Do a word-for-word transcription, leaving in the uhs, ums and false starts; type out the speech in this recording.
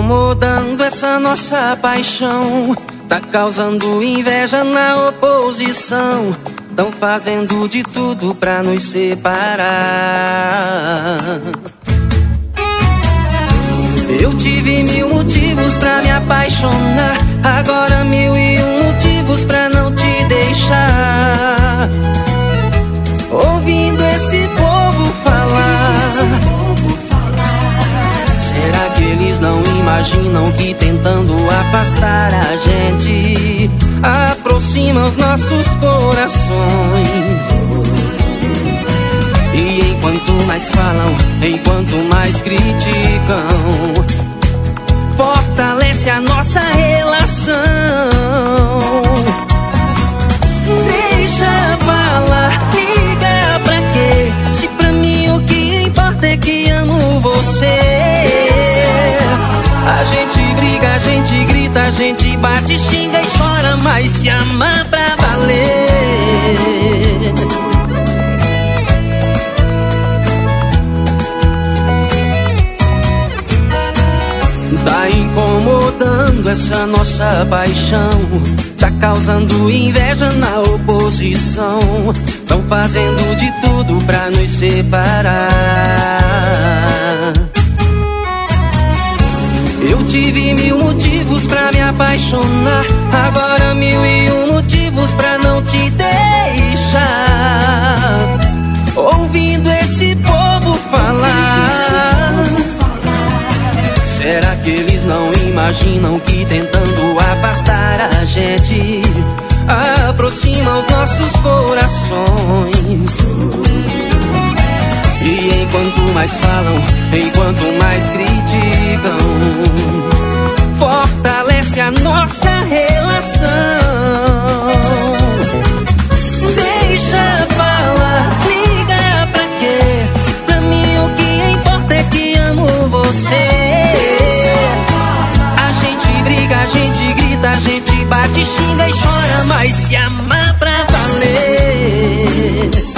incomodando essa nossa paixão? Tá causando inveja na oposição. Tão fazendo de tudo pra nos separar. Eu tive mil motivos pra me apaixonar, agora mil e um motivos pra não te deixar. Ouvindo esse povo falar, será que eles não imaginam que tentando afastar a gente aproxima os nossos corações? E enquanto mais falam, enquanto mais criticam, fortalece a nossa relação. Deixa falar, liga pra quê? Se pra mim o que importa é que amo você. A gente briga, a gente grita, a gente bate, xinga e chora, mas se ama pra valer. Tá incomodando essa nossa paixão, tá causando inveja na oposição. Tão fazendo de tudo pra nos separar. Eu tive mil motivos pra me apaixonar, agora mil e um motivos pra não te deixar. Ouvindo esse povo falar, será que eles não imaginam que tentando afastar a gente aproxima os nossos corações? E enquanto mais falam, enquanto mais criticam, fortalece a nossa relação. Deixa falar, liga pra quê? Se pra mim o que importa é que amo você. A gente briga, a gente grita, a gente bate, xinga e chora, mas se ama pra valer.